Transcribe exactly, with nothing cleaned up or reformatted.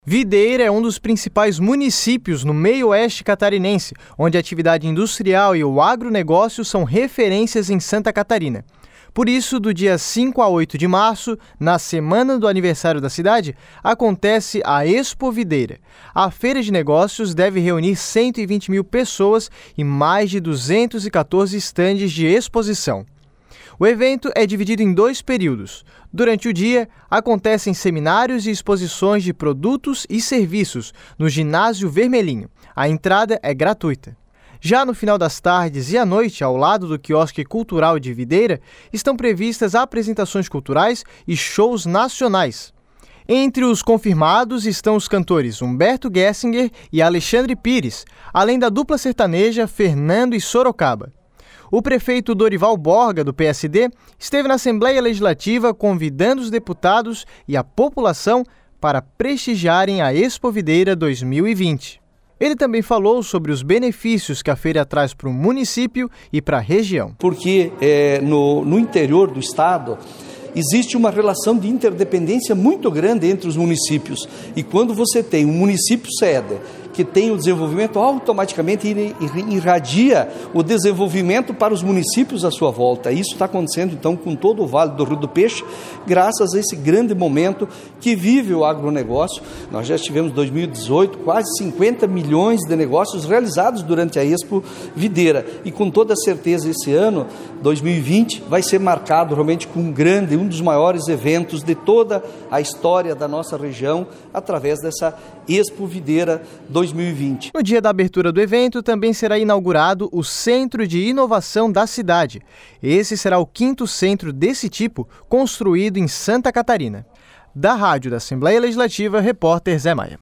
Videira é um dos principais municípios no meio-oeste catarinense, onde a atividade industrial e o agronegócio são referências em Santa Catarina. Por isso, do dia cinco a oito de março, na semana do aniversário da cidade, acontece a Expo Videira. A feira de negócios deve reunir cento e vinte mil pessoas e mais de duzentos e quatorze estandes de exposição. O evento é dividido em dois períodos. Durante o dia, acontecem seminários e exposições de produtos e serviços no Ginásio Vermelhinho. A entrada é gratuita. Já no final das tardes e à noite, ao lado do quiosque cultural de Videira, estão previstas apresentações culturais e shows nacionais. Entre os confirmados estão os cantores Humberto Gessinger e Alexandre Pires, além da dupla sertaneja Fernando e Sorocaba. O prefeito Dorival Borga, do P S D, esteve na Assembleia Legislativa convidando os deputados e a população para prestigiarem a Expo Videira dois mil e vinte. Ele também falou sobre os benefícios que a feira traz para o município e para a região. Porque é, no, no interior do estado existe uma relação de interdependência muito grande entre os municípios. E quando você tem um município sede que tem o desenvolvimento, automaticamente irradia o desenvolvimento para os municípios à sua volta. Isso está acontecendo então com todo o Vale do Rio do Peixe, graças a esse grande momento que vive o agronegócio. Nós já tivemos em dois mil e dezoito quase cinquenta milhões de negócios realizados durante a Expo Videira. E com toda certeza esse ano, dois mil e vinte, vai ser marcado realmente com um grande, um dos maiores eventos de toda a história da nossa região, através dessa Expo Videira dois mil e vinte. No dia da abertura do evento, também será inaugurado o Centro de Inovação da cidade. Esse será o quinto centro desse tipo construído em Santa Catarina. Da Rádio da Assembleia Legislativa, repórter Zé Maia.